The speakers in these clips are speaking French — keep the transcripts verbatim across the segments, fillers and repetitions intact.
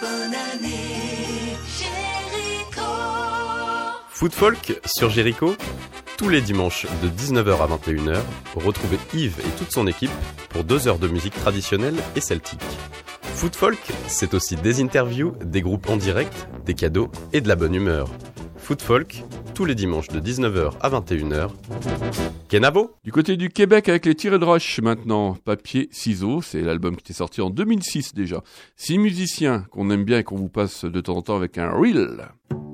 Bonne année, Jericho. Foot Folk sur Jericho, tous les dimanches de dix-neuf heures à vingt et une heures, retrouvez Yves et toute son équipe pour deux heures de musique traditionnelle et celtique. Foot Folk, c'est aussi des interviews, des groupes en direct, des cadeaux et de la bonne humeur. Foot Folk, tous les dimanches de dix-neuf heures à vingt et une heures. Kenavo. Du côté du Québec avec les Tirés de Roche maintenant, Papier, Ciseaux, c'est l'album qui était sorti en deux mille six déjà. Six musiciens qu'on aime bien et qu'on vous passe de temps en temps avec un reel.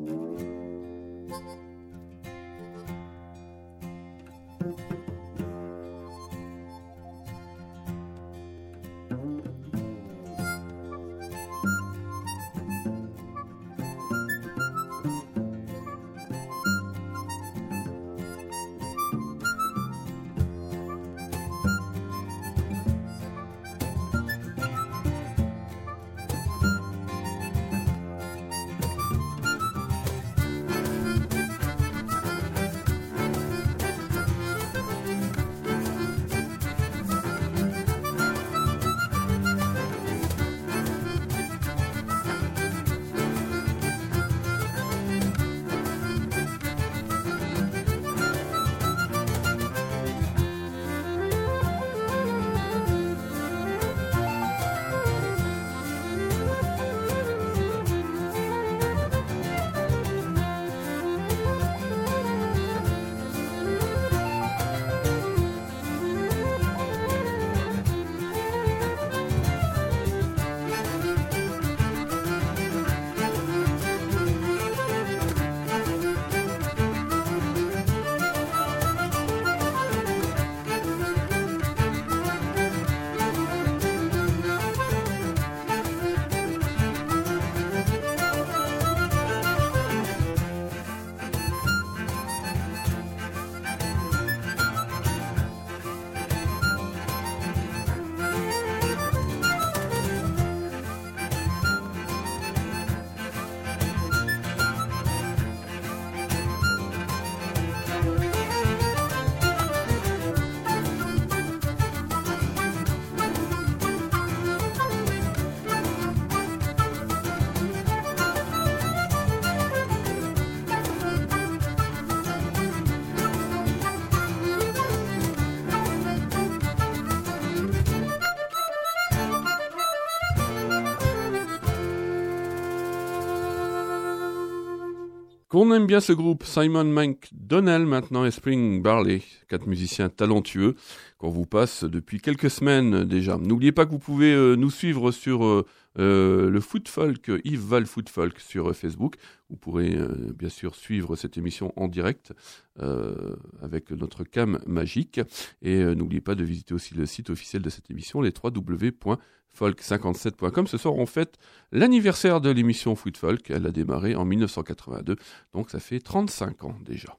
Qu'on aime bien ce groupe, Simon McDonnell maintenant et Spring Barley, quatre musiciens talentueux qu'on vous passe depuis quelques semaines déjà. N'oubliez pas que vous pouvez euh, nous suivre sur euh, euh, le Foot Folk, Yves Val Foot Folk sur euh, Facebook. Vous pourrez euh, bien sûr suivre cette émission en direct euh, avec notre cam magique. Et euh, n'oubliez pas de visiter aussi le site officiel de cette émission, les w w w point folk cinquante-sept point com. Ce soir, on fête l'anniversaire de l'émission Foot Folk. Elle a démarré en dix-neuf cent quatre-vingt-deux, donc ça fait trente-cinq ans déjà.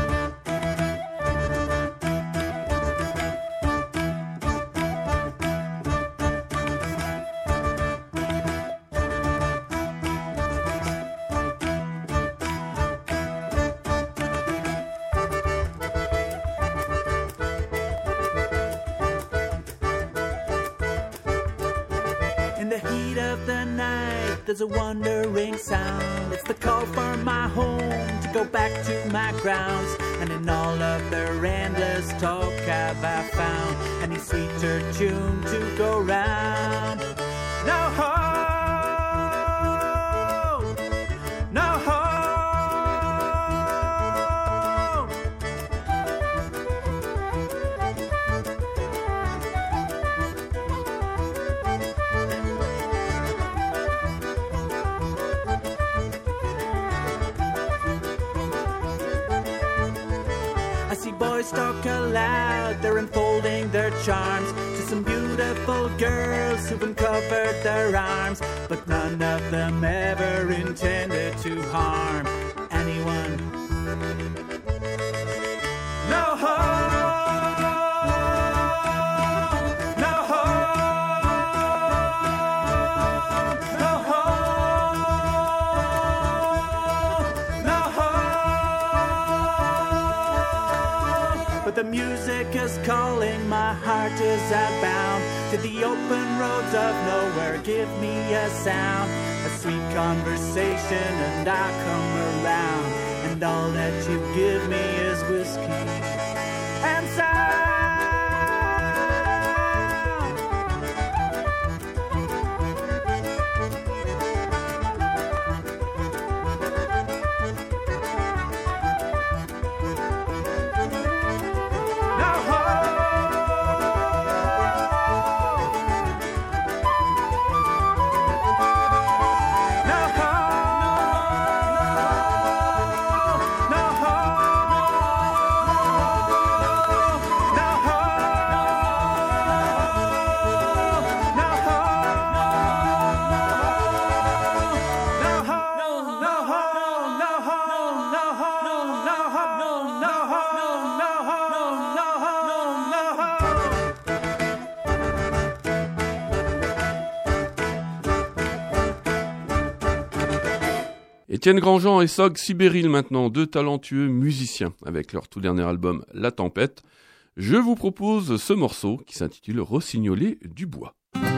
There's a wandering sound. It's the call for my home to go back to my grounds. And in all of their endless talk have I found any sweeter tune to go round. No home, no home. Boys talk aloud, they're unfolding their charms to some beautiful girls who've uncovered their arms, but none of them ever intended to harm anyone. No home, no home, no home, no home. But the music is calling, my heart is outbound. to the open roads of nowhere. Give me a sound, a sweet conversation, and I'll come around. And all that you give me is whiskey and sound. Étienne Grandjean et Sog Sibéril maintenant, deux talentueux musiciens avec leur tout dernier album La Tempête. Je vous propose ce morceau qui s'intitule Rossignoler du bois.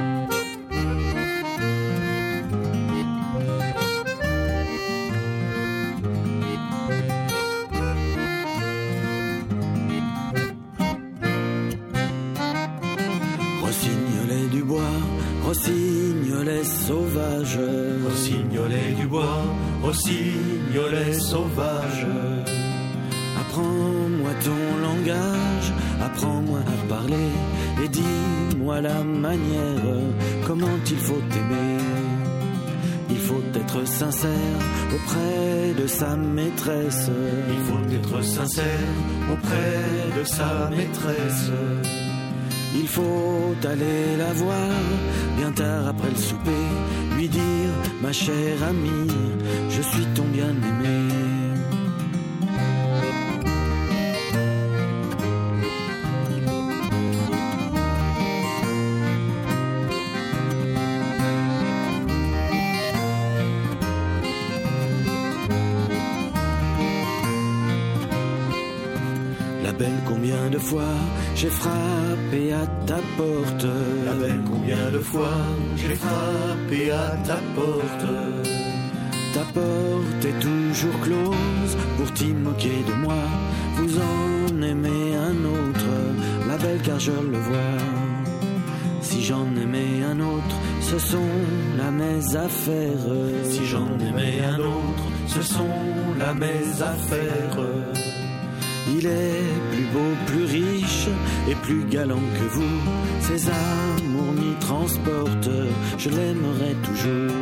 Rossignoler du bois, rossignoler sauvage, rossignoler du bois, rossignoler sauvage. Apprends-moi ton langage, apprends-moi à parler, et dis-moi la manière, comment il faut aimer. Il faut être sincère auprès de sa maîtresse. Il faut être sincère auprès de sa maîtresse. Il faut aller la voir bien tard après le souper, lui dire ma chère amie, je suis ton bien-aimé. La belle, combien de fois j'ai frappé à ta porte. La belle, combien de fois j'ai frappé à ta porte. Ta porte est toujours close pour t'y moquer de moi. Vous en aimez un autre, la belle, car je le vois. Si j'en aimais un autre, ce sont là mes affaires. Si j'en aimais un autre, ce sont là mes affaires. Il est plus beau, plus riche et plus galant que vous. Ses amours m'y transportent, je l'aimerai toujours.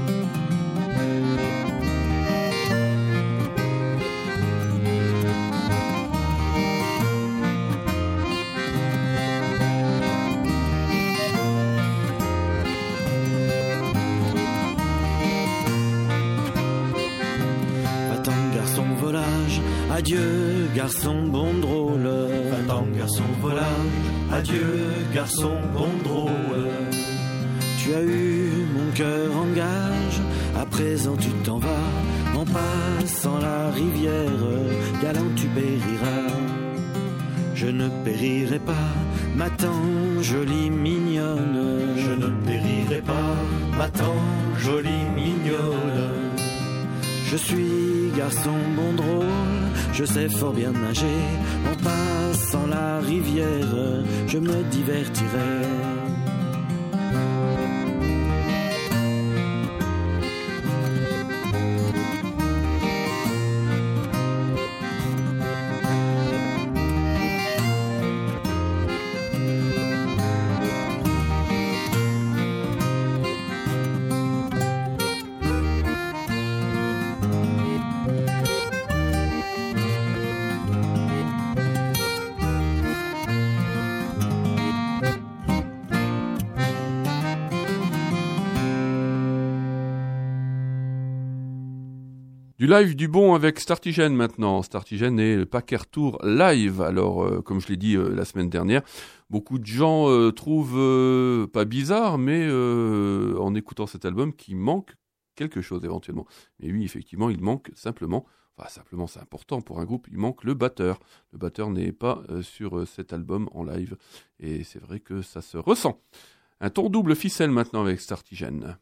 Va-t'en, garçon volage, adieu, garçon bon drôle. Va-t'en, garçon volage, adieu, garçon bon drôle. Tu as eu mon cœur en gage, à présent tu t'en vas. En passant la rivière, galant tu périras. Je ne périrai pas, ma tant jolie mignonne. Je ne périrai pas, ma tant jolie mignonne. Je suis garçon bon drôle, je sais fort bien nager. En passant la rivière, je me divertirai. Du live du bon avec Startigène maintenant. Startigène et le Packer Tour live. Alors, euh, comme je l'ai dit euh, la semaine dernière, beaucoup de gens euh, trouvent, euh, pas bizarre, mais euh, en écoutant cet album, qu'il manque quelque chose éventuellement. Mais oui, effectivement, il manque simplement, Bah, simplement, c'est important pour un groupe, il manque le batteur. Le batteur n'est pas euh, sur euh, cet album en live, et c'est vrai que ça se ressent. Un tour double ficelle maintenant avec Startigen.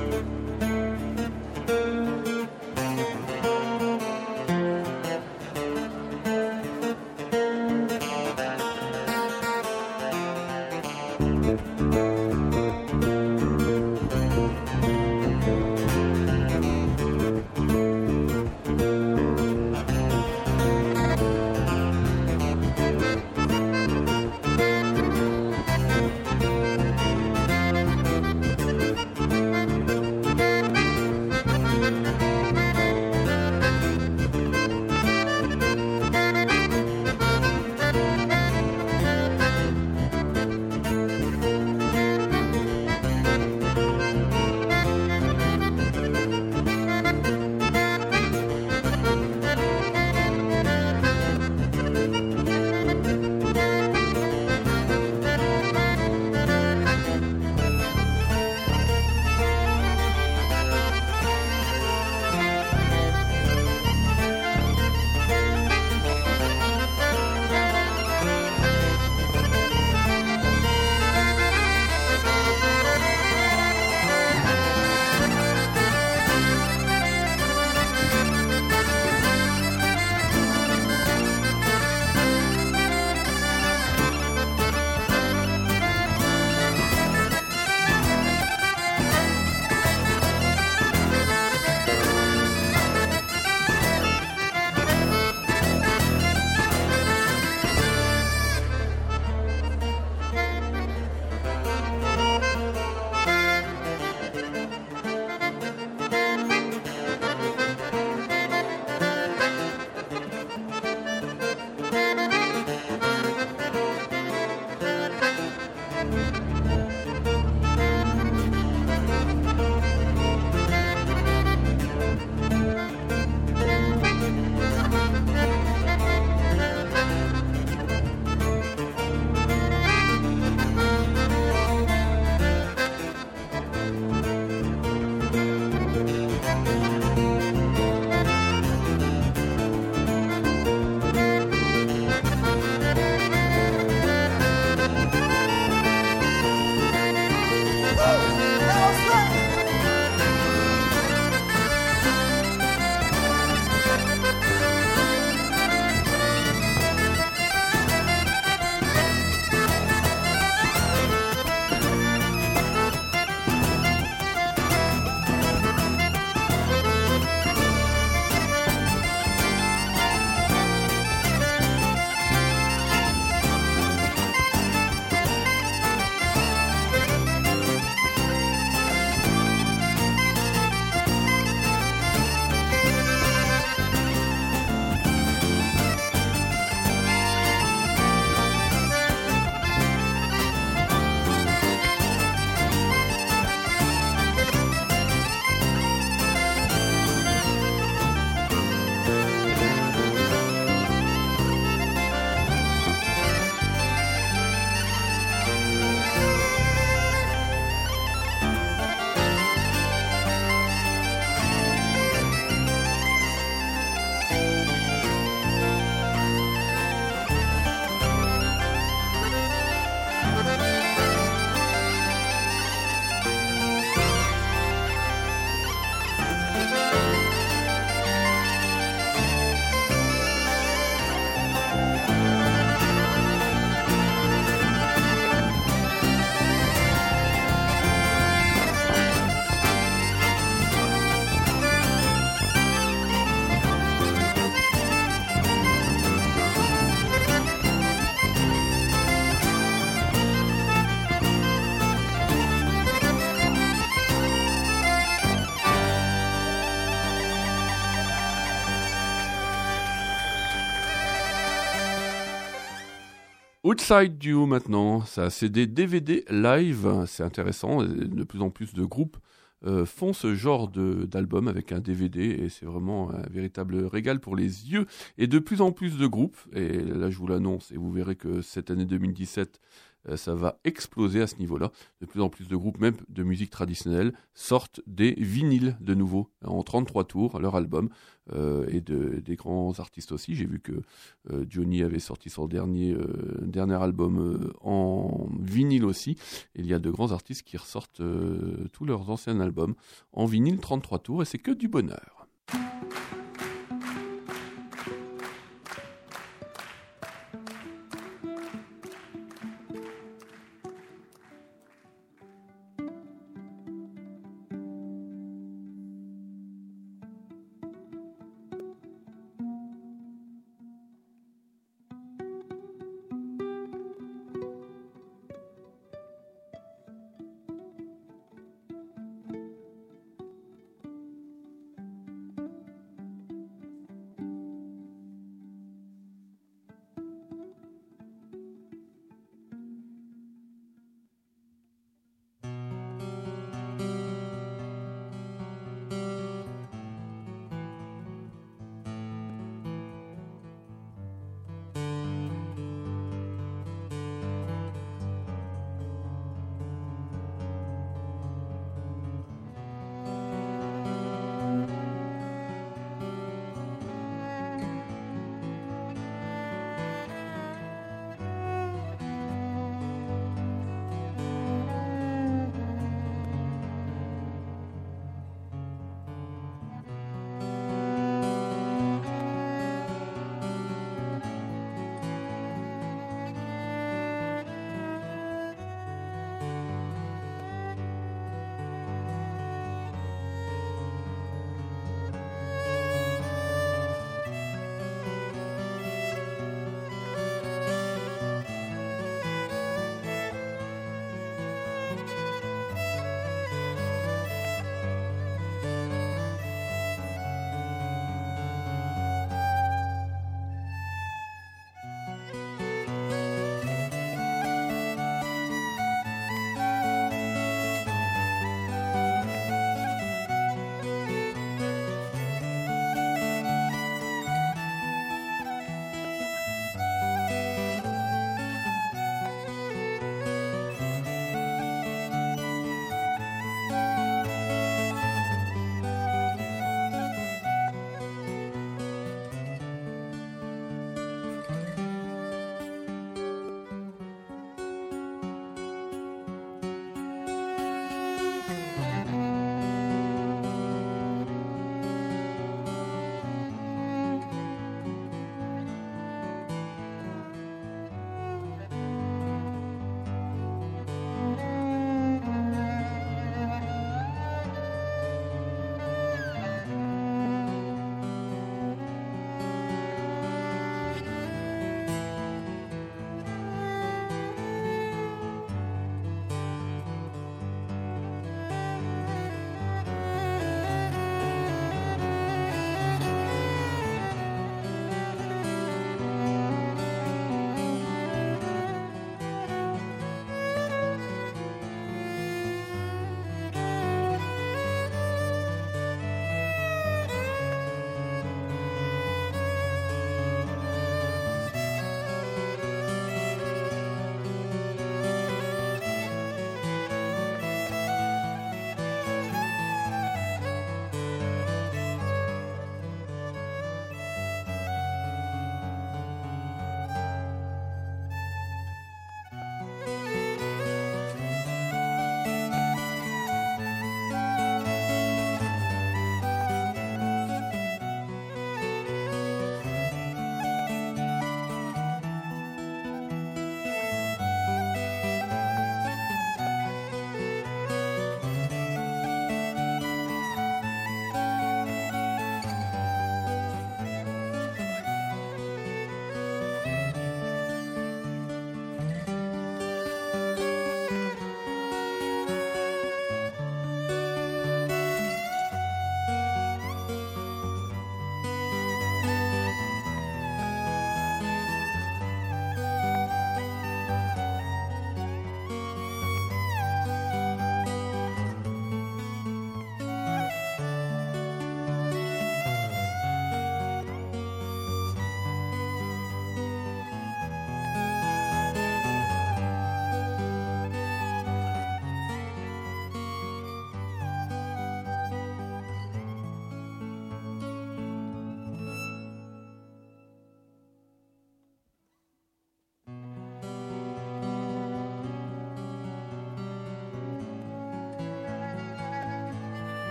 Outside You maintenant, ça c'est des D V D live, c'est intéressant, de plus en plus de groupes euh, font ce genre de, d'album avec un D V D et c'est vraiment un véritable régal pour les yeux et de plus en plus de groupes, et là je vous l'annonce et vous verrez que cette année deux mille dix-sept euh, ça va exploser à ce niveau-là. De plus en plus de groupes, même de musique traditionnelle, sortent des vinyles de nouveau, en trente-trois tours, leur album, euh, et de, des grands artistes aussi. J'ai vu que euh, Johnny avait sorti son dernier, euh, dernier album euh, en vinyle aussi. Et il y a de grands artistes qui ressortent euh, tous leurs anciens albums en vinyle trente-trois tours, et c'est que du bonheur.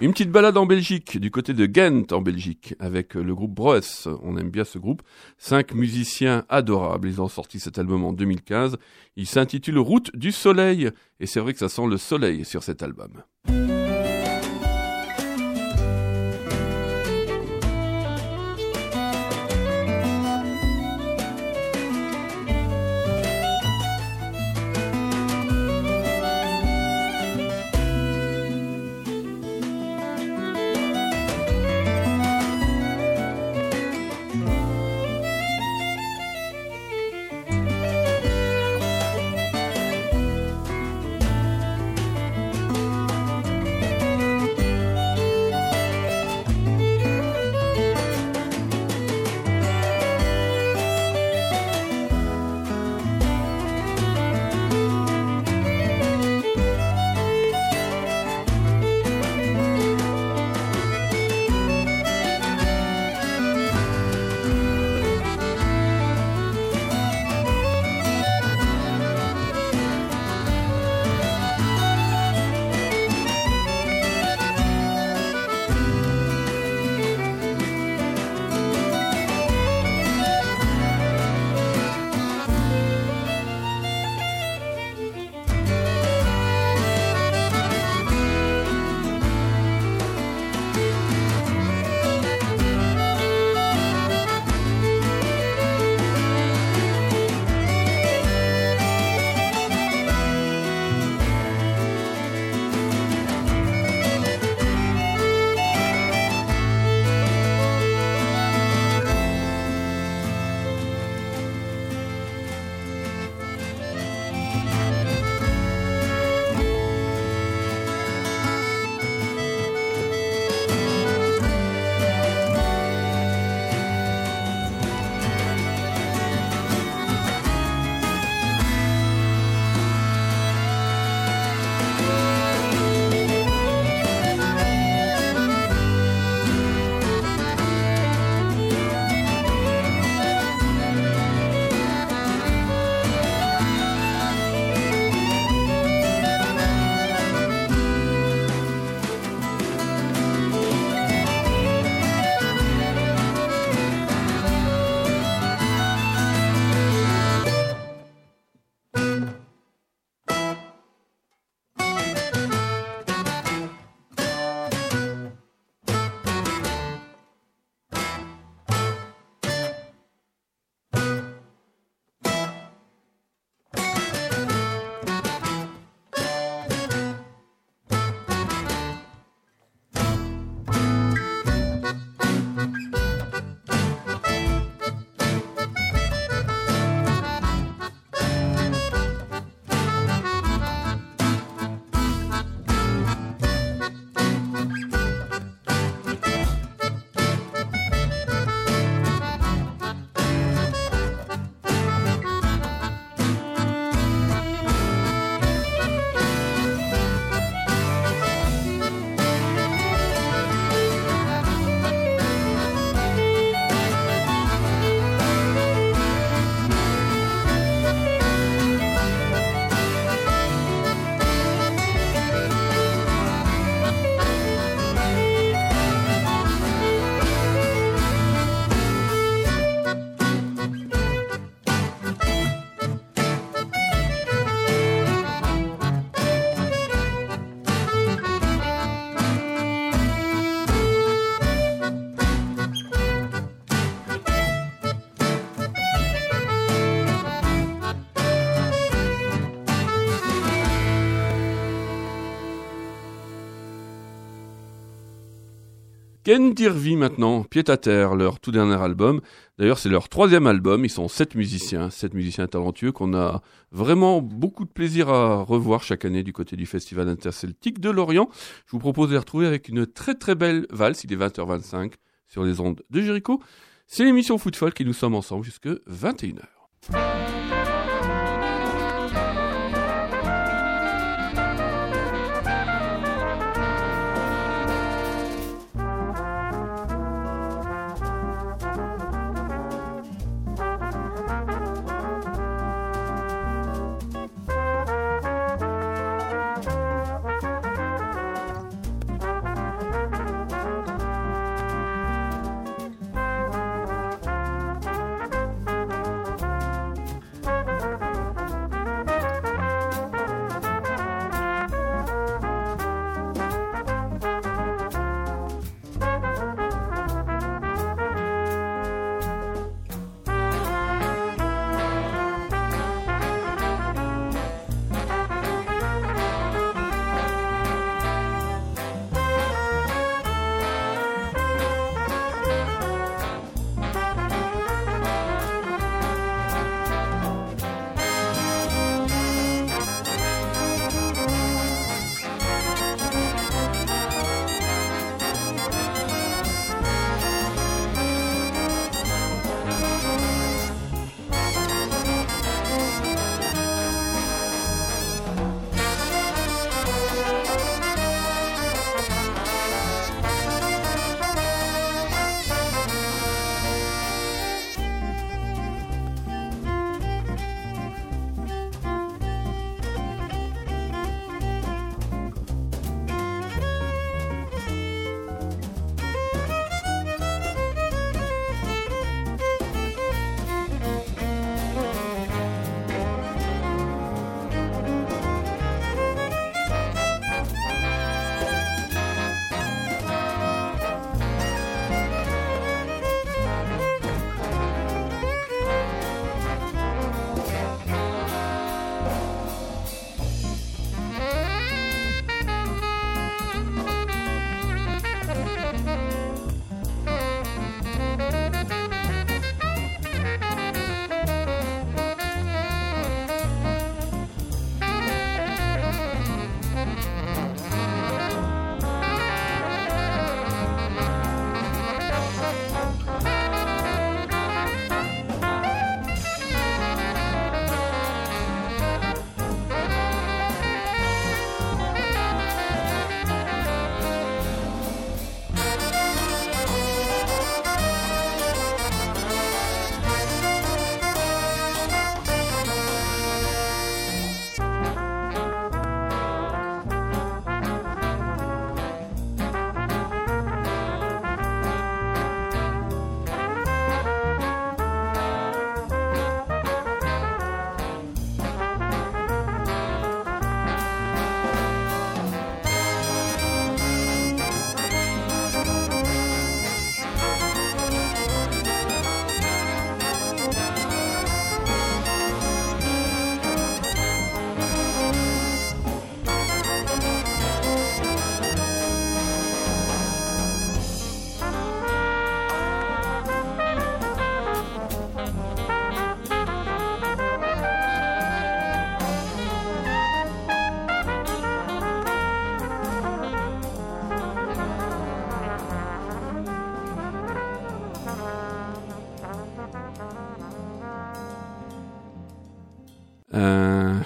Une petite balade en Belgique, du côté de Ghent en Belgique, avec le groupe Broes. On aime bien ce groupe. Cinq musiciens adorables. Ils ont sorti cet album en deux mille quinze. Il s'intitule Route du Soleil. Et c'est vrai que ça sent le soleil sur cet album. Kendirvi maintenant, Pied à terre, leur tout dernier album. D'ailleurs, c'est leur troisième album. Ils sont sept musiciens, sept musiciens talentueux qu'on a vraiment beaucoup de plaisir à revoir chaque année du côté du Festival interceltique de Lorient. Je vous propose de les retrouver avec une très très belle valse. Il est vingt heures vingt-cinq sur les ondes de Jericho. C'est l'émission Foot Folk et nous sommes ensemble jusque vingt et une heures.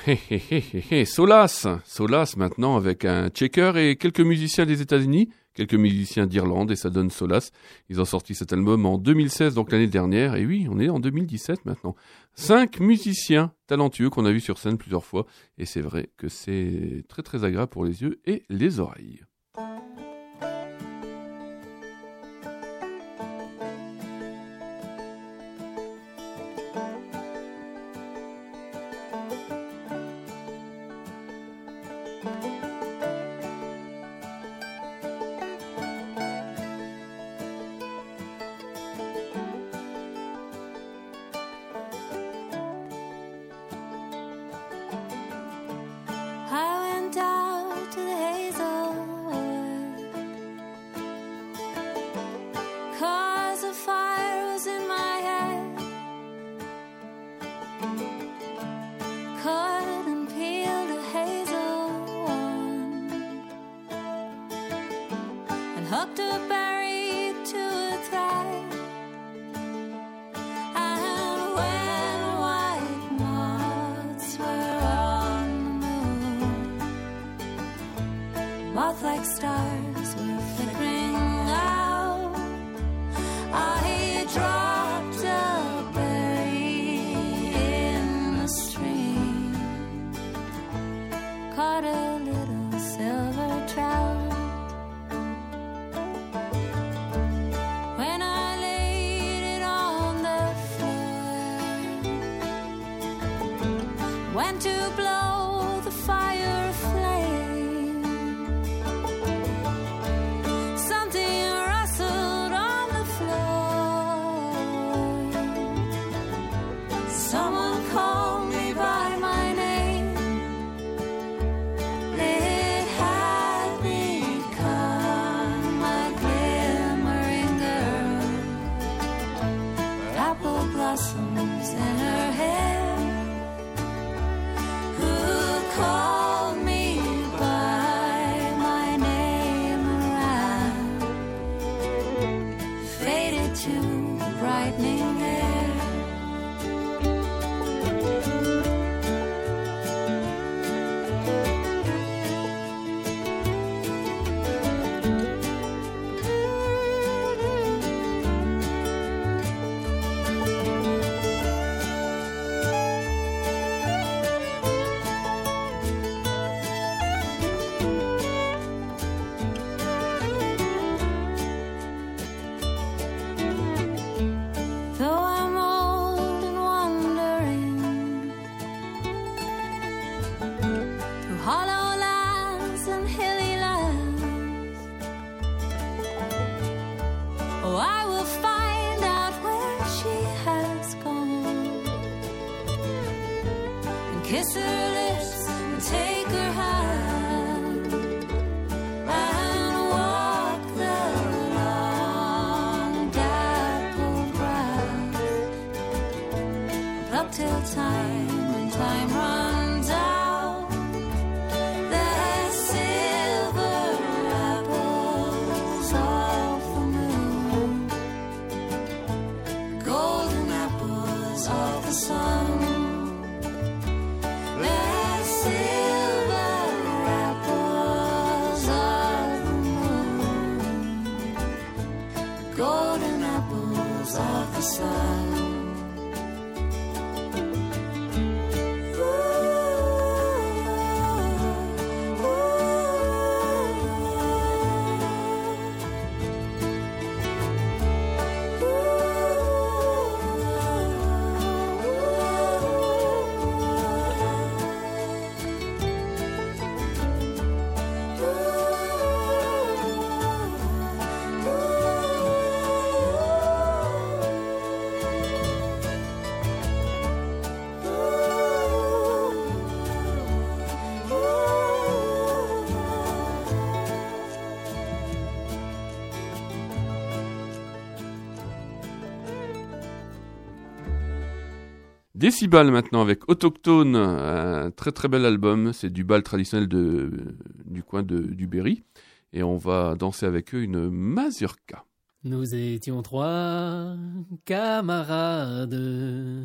Hé hé hé hé hé, Solas, Solas maintenant avec un checker et quelques musiciens des États-Unis, quelques musiciens d'Irlande et ça donne Solas. Ils ont sorti cet album en deux mille seize, donc l'année dernière. Et oui, on est en deux mille dix-sept maintenant. Cinq musiciens talentueux qu'on a vus sur scène plusieurs fois. Et c'est vrai que c'est très très agréable pour les yeux et les oreilles. Décibal maintenant avec Autochtone, un très très bel album, c'est du bal traditionnel de, du coin de, du Berry et on va danser avec eux une mazurka. Nous étions trois camarades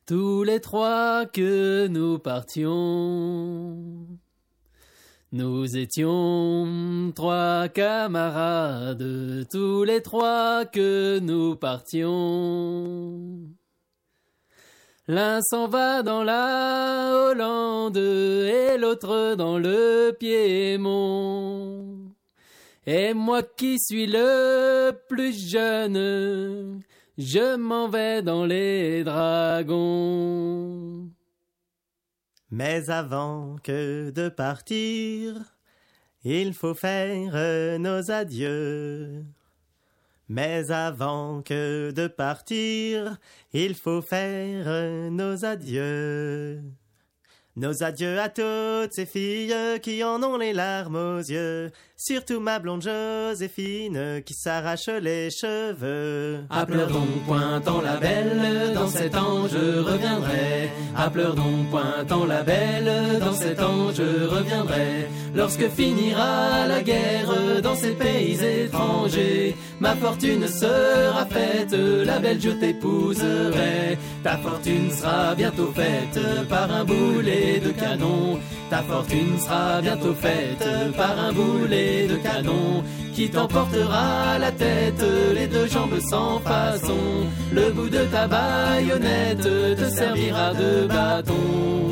tous les trois que nous partions. Nous étions trois camarades, tous les trois que nous partions. L'un s'en va dans la Hollande et l'autre dans le Piémont. Et moi qui suis le plus jeune, je m'en vais dans les dragons. Mais avant que de partir, il faut faire nos adieux. Mais avant que de partir, il faut faire nos adieux. Nos adieux à toutes ces filles qui en ont les larmes aux yeux. Surtout ma blonde Joséphine qui s'arrache les cheveux. À pleurs donc pointant la belle, dans sept ans je reviendrai. À pleurs donc pointant la belle, dans sept ans je reviendrai. Lorsque finira la guerre dans ces pays étrangers, ma fortune sera faite, la belle je t'épouserai. Ta fortune sera bientôt faite par un boulet de canon. Ta fortune sera bientôt faite par un boulet de canon qui t'emportera la tête, les deux jambes sans façon. Le bout de ta baïonnette te servira de bâton.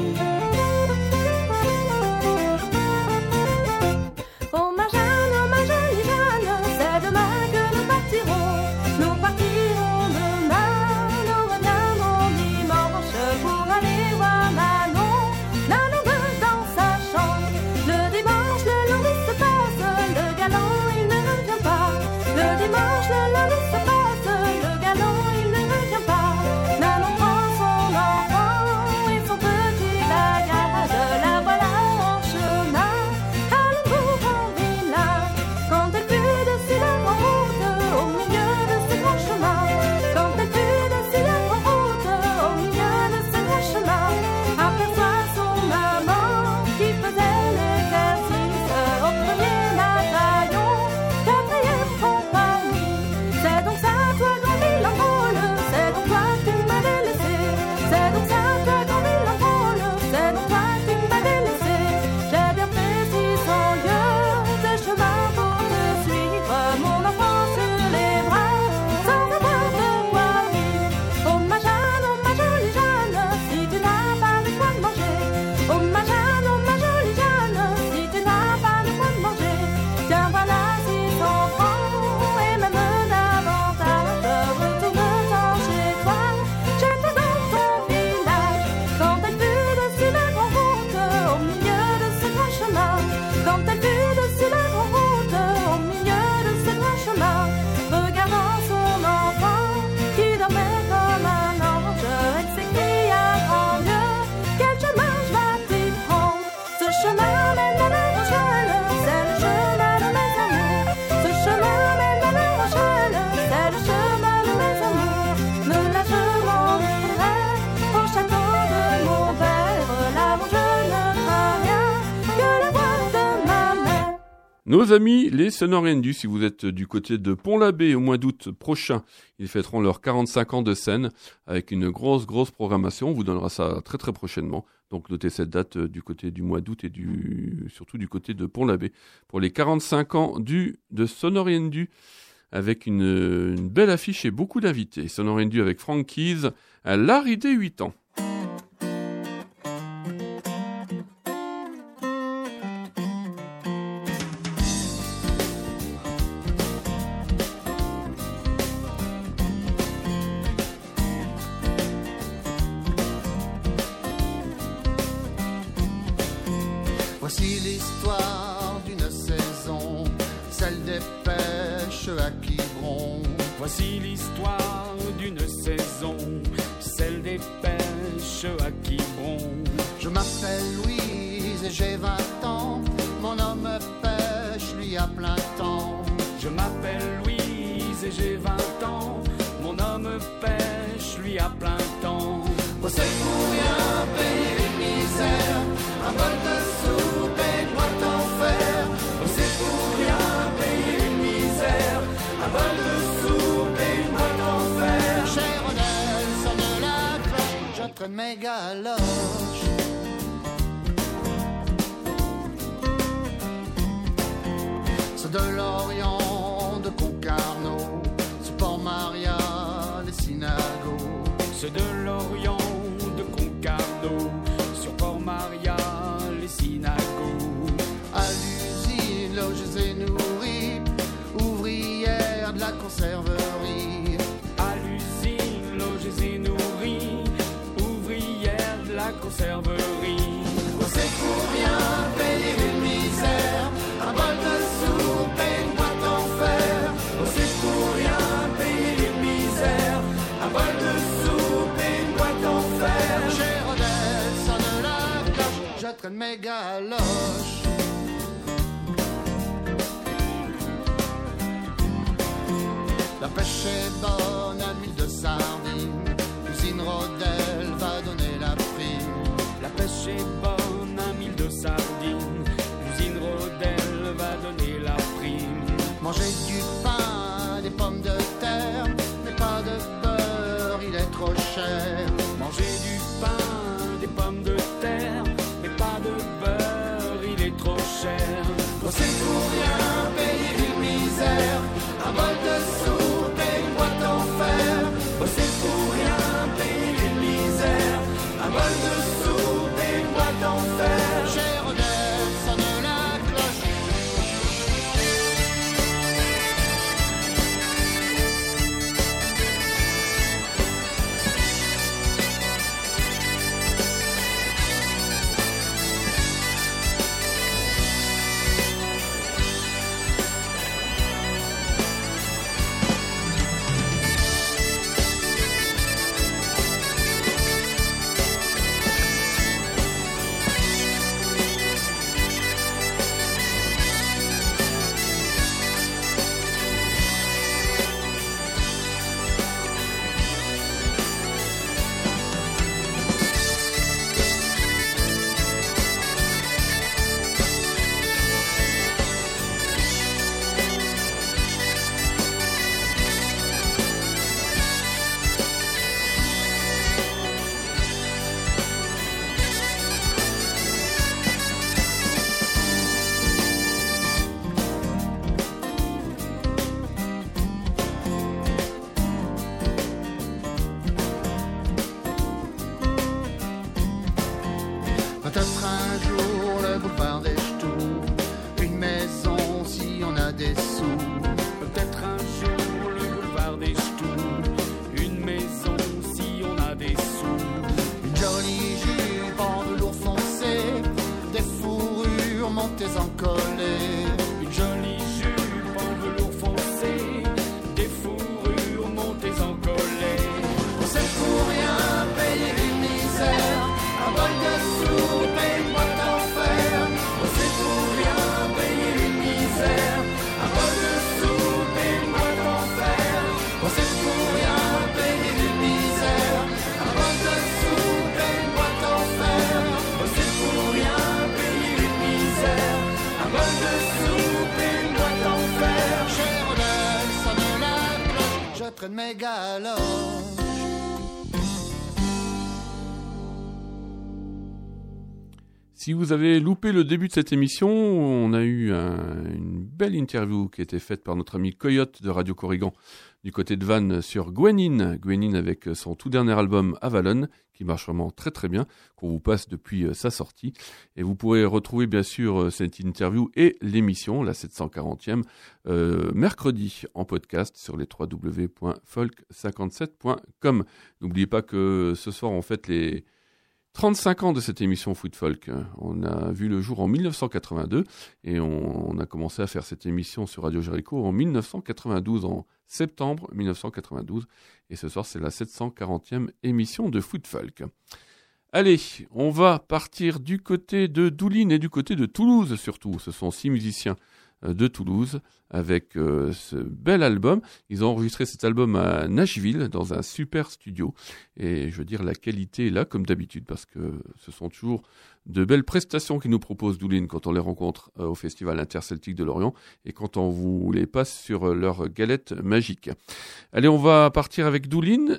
Oh ma Jeanne, oh ma jolie Jeanne, c'est demain que nous partirons. Nous partirons demain, nous reviendrons dimanche pour aller voir Manon. Nanon dans sa chambre, le dimanche le lundi se passe, le galant il ne revient pas. Le dimanche le lundi se passe, le galant il ne revient pas. Nanon prend son enfant et son petit bagage, la voilà en chemin. Allons pour un village, quand elle fut dessus la grande route, au milieu de ces grands chemins. Quand elle fut dessus la grande route, au milieu de ces grands chemins, aperçoit son maman qui faisait l'exercice au premier bataillon, quatrième compagnie. C'est donc ça toi grand vilain drôle, c'est donc toi qui m'as délaissé. C'est donc ça toi grand vilain drôle, c'est donc toi qui m'as délaissé. J'ai bien fait six cents lieues de chemin pour te suivre, mon enfant sur les bras, sans avoir de quoi vivre. Oh ma Jeanne, oh ma jolie Jeanne, si tu n'as pas de quoi manger. Oh ma Jeanne, oh ma jolie Jeanne, si tu n'as pas de quoi manger. Tiens voilà six cents francs et même davantage. Retourne-t'en chez toi, jette dans ton village. Quand elle fut dessus la grande route, au milieu de ce grand chemin. Quand elle fut dessus la grande route, au milieu de ce grand chemin, regardant son enfant qui dormait comme un ange, elle s'écria grand Dieu, quel chemin je vais-t-il prendre? Ce chemin mène à la Rochelle, c'est le chemin de mes amours. Ce chemin mène à la Rochelle, c'est le chemin de mes amours. Me là je m'en irai au château de mon père, là où je ne crains rien que la voix de ma mère. Nos amis, les Sonoriendu, si vous êtes du côté de Pont-l'Abbé au mois d'août prochain, ils fêteront leurs quarante-cinq ans de scène avec une grosse, grosse programmation. On vous donnera ça très, très prochainement. Donc, notez cette date euh, du côté du mois d'août et du, surtout du côté de Pont-l'Abbé pour les quarante-cinq ans du, de Sonoriendu avec une, une belle affiche et beaucoup d'invités. Sonoriendu avec Frank Keys à Larry D, huit ans. Voici l'histoire d'une saison, celle des pêches à Quiberon. Voici l'histoire d'une saison, celle des pêches à Quiberon. Je m'appelle Louise et j'ai vingt ans, mon homme pêche lui à plein temps. Je m'appelle Louise et j'ai vingt ans, mon homme pêche lui à plein temps. Oh, c'est pour rien payer une misère, un bol de soupe et une boîte en fer. Oh, c'est pour rien payer une misère, un bol de soupe et une boîte en fer. Cher Odelle, sonne la cloche, je traîne ceux de Lorient, de Concarneau, ce Port-Maria, les synagogues. Ceux de Lorient, de Concarneau, sur Port-Maria, les synagogues. À l'usine, loges et nourris, ouvrières de la conserverie. À l'usine, loges et nourris, ouvrières de la conserverie. Oh, c'est pour rien payer une misère, un bol de soupe et une boîte en fer. Oh, c'est pour rien payer une misère, un bol de soupe et une boîte en fer. Chez Rodel sonne la cloche, je traîne mes galoches. La pêche est bonne à l'huile de sardine, l'usine Rodel va donner la prime. La pêche est bonne à mille de sardines, l'usine Rodel va donner la prime. Manger du pain, des pommes de terre, mais pas de beurre, il est trop cher. Manger du pain, des pommes de terre, mais pas de beurre, il est trop cher. Oh, c'est pour rien payer une misère, un bol de soupe et une boîte en fer. Oh, c'est pour rien payer une misère, un bol de soupe et une boîte en fer. Chez Rodel sonne la cloche. Peut-être un jour le boulevard des Ch'toux, une maison si on a des sous. Peut-être un jour le boulevard des Ch'toux, une maison si on a des sous. Une jolie jupe en velours foncé, des fourrures montées en collet. Une jolie jupe en velours foncé, des fourrures montées en collet. C'est pour rien payer une misère, un bol de soupe et une boîte en fer. C'est pour rien payer une misère, un bol de soupe et une boîte en fer. C'est pour rien payer une misère, un bol de soupe et une boîte en fer. C'est pour rien payer une misère, un bol de soupe et une boîte en fer. Chez Rodel sonne la cloche, je traîne mes galoches. Si vous avez loupé le début de cette émission, on a eu un, une belle interview qui a été faite par notre ami Coyote de Radio Corrigan du côté de Vannes sur Gwenin. Gwenin avec son tout dernier album Avalon, qui marche vraiment très très bien, qu'on vous passe depuis sa sortie. Et vous pourrez retrouver bien sûr cette interview et l'émission, la sept cent quarantième, euh, mercredi en podcast sur les w w w point folk cinquante-sept point com. N'oubliez pas que ce soir on fête les trente-cinq ans de cette émission Foot Folk. On a vu le jour en mille neuf cent quatre-vingt-deux et on, on a commencé à faire cette émission sur Radio Jericho en mille neuf cent quatre-vingt-douze, en septembre mille neuf cent quatre-vingt-douze. Et ce soir, c'est la sept cent quarantième émission de Foot Folk. Allez, on va partir du côté de Doulin et du côté de Toulouse surtout. Ce sont six musiciens de Toulouse avec euh, ce bel album. Ils ont enregistré cet album à Nashville dans un super studio et je veux dire la qualité est là comme d'habitude parce que ce sont toujours de belles prestations qu'ils nous proposent Doulin quand on les rencontre euh, au Festival Interceltique de Lorient et quand on vous les passe sur euh, leur galette magique. Allez, on va partir avec Doulin.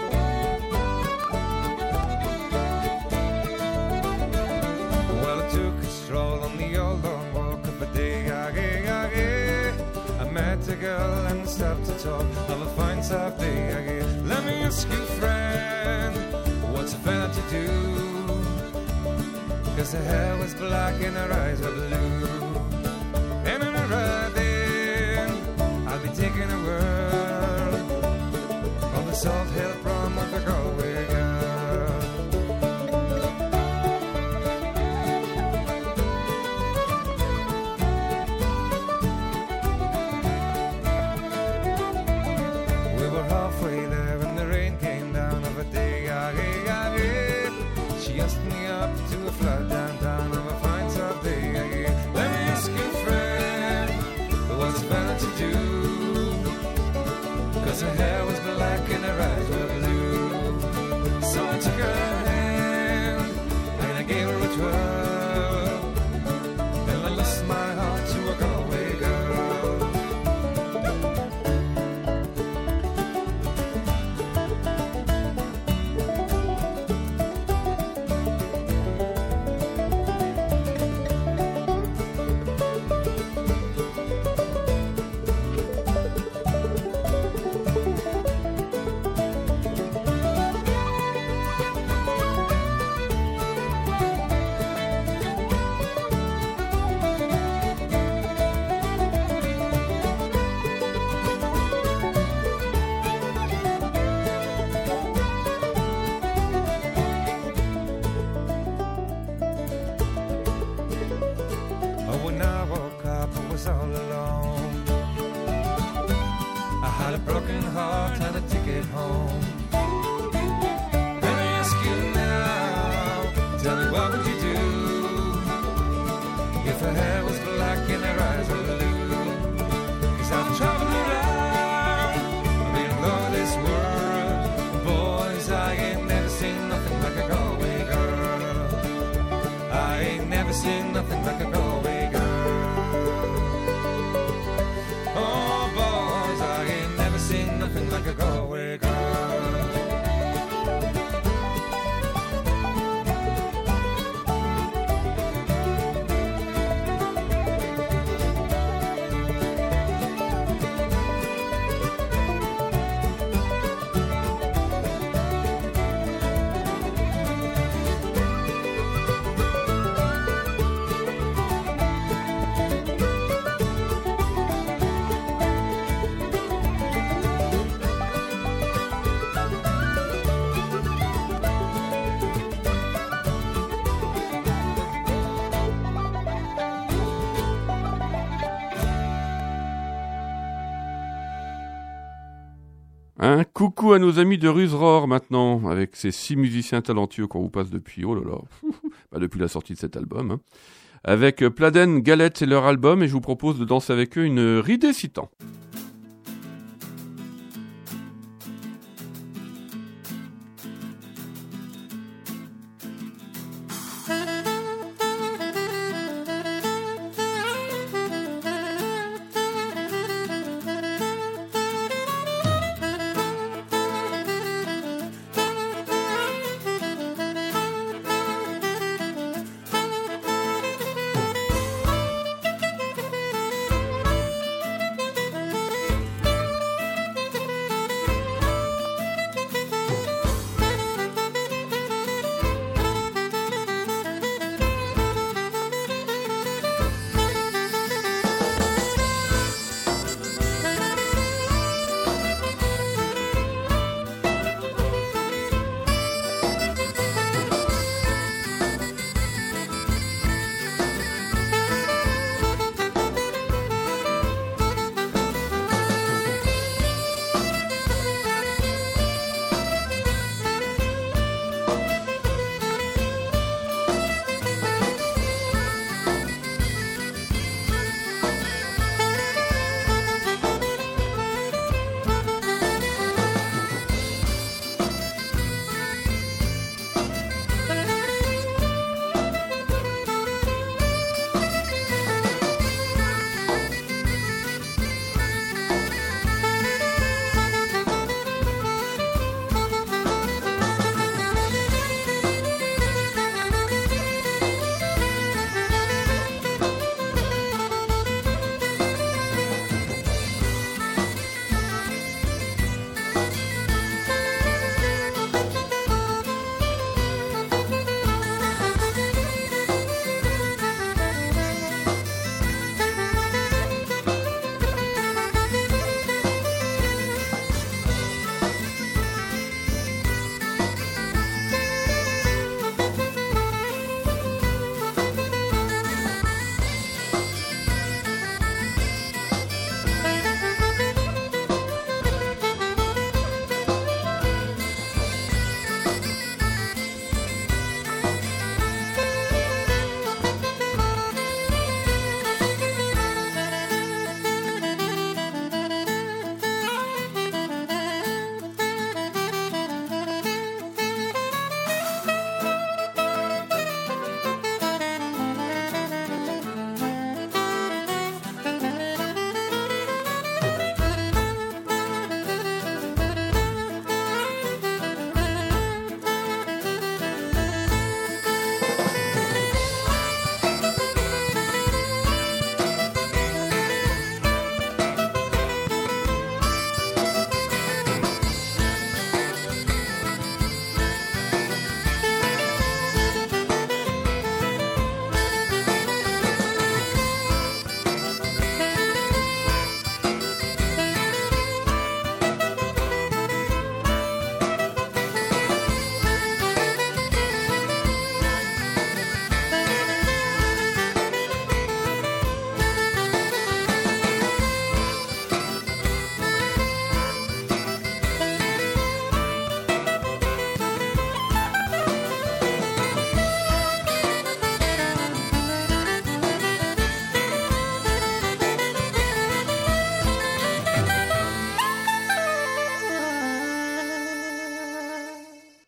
Well, it took salt of a fine soft day. Let me ask you, friend, what's a fella to do? Cause her hair was black and her eyes were blue. And on a riding, I'll be taking a whirl on the Salt Hill prom with the Galway girl. We were halfway there when the rain came down of a day. Ah, hey, ah, hey. She asked me up to a flat downtown of a fine soft day. Ah, hey. Let me ask you, friend, what's a fella to do? Cause her hair was black and her eyes were blue. So I took her hand and I gave her a twirl, and I lost my heart to a Galway girl. Oh, when I woke up, I was all alone. I had a broken heart and a ticket home. Let me ask you now, tell me what would you do if her hair was black and her eyes were blue? Cause I've traveled around, I've been all over this world. Boys, I ain't never seen nothing like a Galway girl. I ain't never seen nothing like a Galway girl. Oh, boys, I ain't never seen nothing like a Galway girl. Un coucou à nos amis de Rusroar maintenant, avec ces six musiciens talentueux qu'on vous passe depuis, oh là là, bah depuis la sortie de cet album. Hein. Avec Pladen, Galette et leur album, et je vous propose de danser avec eux une ridée citant. Thank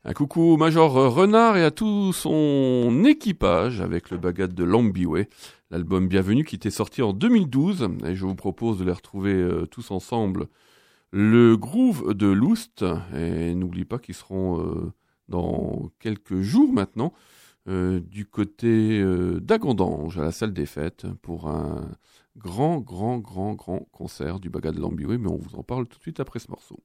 Un coucou au Major Renard et à tout son équipage avec le bagad de Lambiway, l'album Bienvenue qui était sorti en deux mille douze. Et je vous propose de les retrouver euh, tous ensemble. Le groove de Loust, et n'oublie pas qu'ils seront euh, dans quelques jours maintenant euh, du côté euh, d'Agondange à la salle des fêtes pour un grand, grand, grand, grand concert du bagad de Lambiway, mais on vous en parle tout de suite après ce morceau.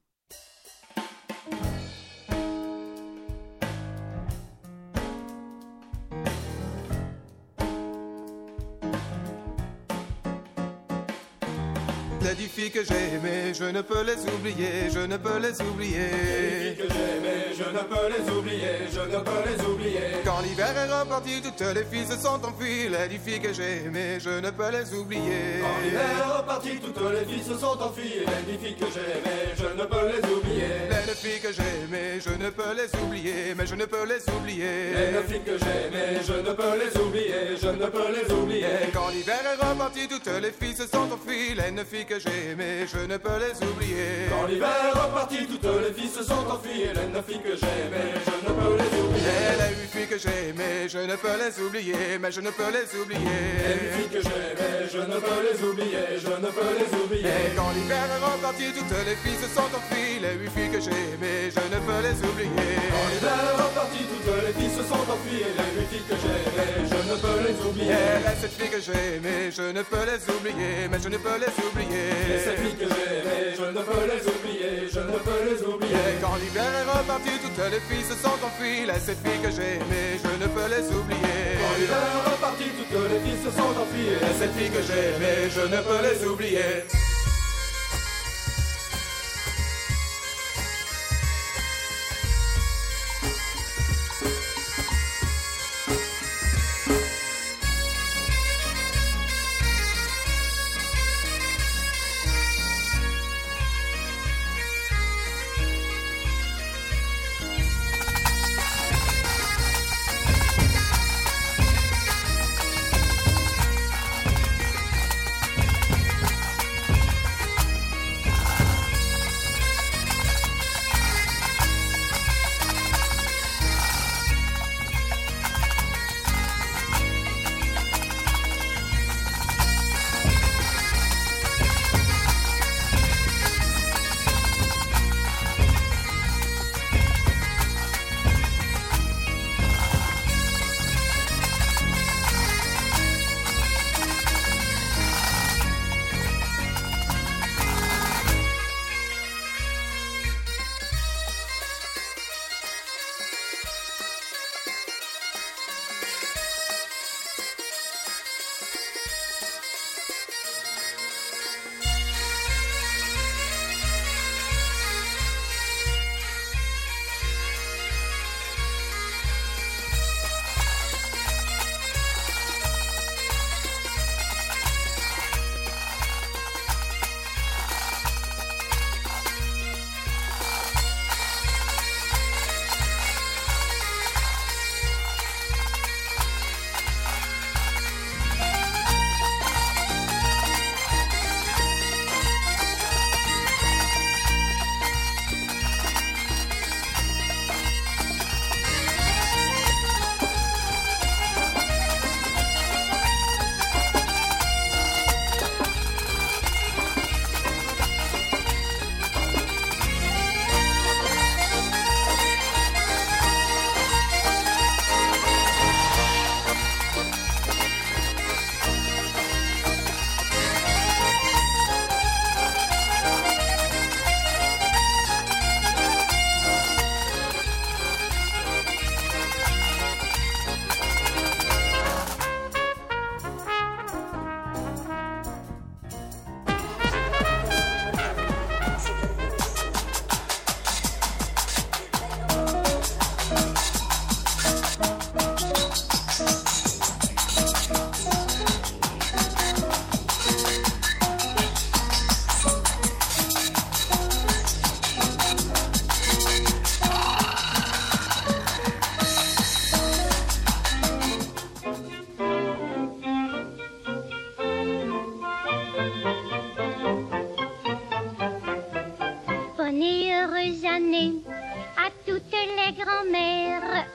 Les dix filles que j'ai aimées, je ne peux les oublier, je ne peux les oublier. Les filles que j'ai aimées, je ne peux les oublier, je ne peux les oublier. Quand l'hiver est reparti, toutes les filles se sont enfuies. Les dix filles que j'ai aimées, je ne peux les oublier. Quand l'hiver est reparti, toutes les filles se sont enfuies. Les dix filles que j'ai aimées, je ne peux les oublier. Les neuf filles que j'ai aimées, je ne peux les oublier, mais je ne peux les oublier. Les neuf filles que j'ai aimées, je ne peux les oublier, je ne peux les oublier. Quand l'hiver est reparti, toutes les filles se sont enfuies. Les neuf filles que j'ai aimées, je ne peux les oublier. Quand l'hiver est reparti, toutes les filles se sont enfuies. Les neuf filles que j'ai aimées, je ne peux les oublier. Les huit filles que j'ai aimées, je ne peux les oublier, mais je ne peux les oublier. Les huit filles que j'ai aimées, je ne peux les oublier, je ne peux les oublier. Et quand l'hiver est reparti, toutes les filles se sont enfuies. Les huit filles que j'ai aimées, je ne peux les oublier. Quand l'hiver est reparti, toutes les filles se sont enfuies. Les huit filles que j'ai aimées, je ne peux les oublier. Et les sept filles que j'ai aimées, je ne peux les oublier, mais je ne peux les oublier. Les sept filles que j'ai aimées, je ne peux les oublier, je ne peux les oublier. Et quand l'hiver est reparti, toutes les filles se sont enfuies. Les sept filles que j'ai aimées, je ne peux les oublier. Quand l'hiver est reparti, toutes les filles se sont enfuies. Les sept filles que j'ai aimées, je ne peux les oublier.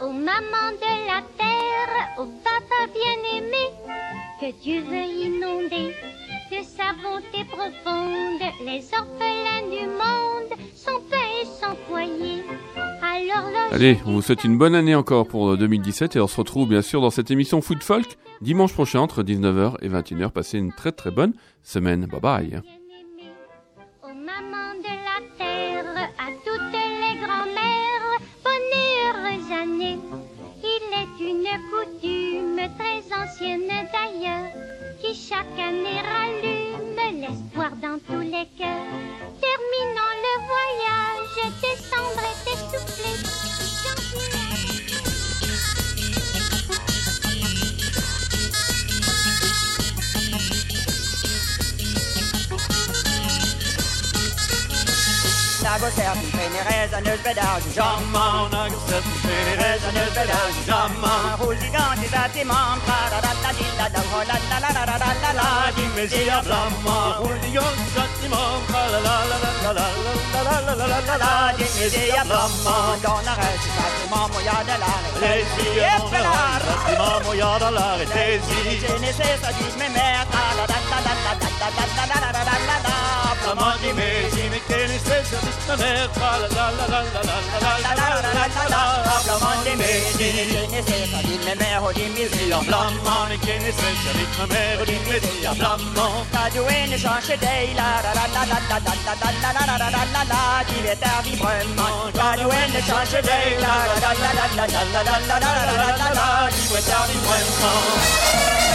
Ô maman de la terre, ô papa bien-aimé, que Dieu veuille inonder de sa bonté profonde les orphelins du monde, sans paix et sans foyer. Alors leur... Allez, on vous souhaite une bonne année encore pour deux mille dix-sept et on se retrouve bien sûr dans cette émission Food Folk dimanche prochain entre dix-neuf heures et vingt et une heures. Passez une très très bonne semaine. Bye bye. Ô maman de la terre, à toutes les grand-mères, bonne et heureuse année. Il est une coutume très ancienne d'ailleurs, qui chaque année rallume l'espoir dans tous les cœurs. Terminant le voyage, décembre est essoufflé. Nagocerten, Fenereza, Nusbedaz, Jamma, Nagocerten, Fenereza, Nusbedaz, Jamma, Hulgigant, Zatimam, Paradadadilla, Holalalalalala, Dimezia Blamma, Hulgigant, Zatimam, Paradadadilla, Dimezia Blamma, Donna Resi, Zatimam, Yadalare, Resi, Epelar, Zatimam, Yadalare, Resi, Genesesa, Disme Merta, Blamma di Mesi, Mechenesesa, la mer, la la la la la la la la la la la. Blamman di mesi, ne sesa di me mer di mesi. Blamman che ne sesa di me mer di mesi. Blamman. Ta douane change dei la la la la la la la la la la la la la. Diventa vibrement. Ta douane change dei la la la la la la la la la la la la. Diventa vibrement.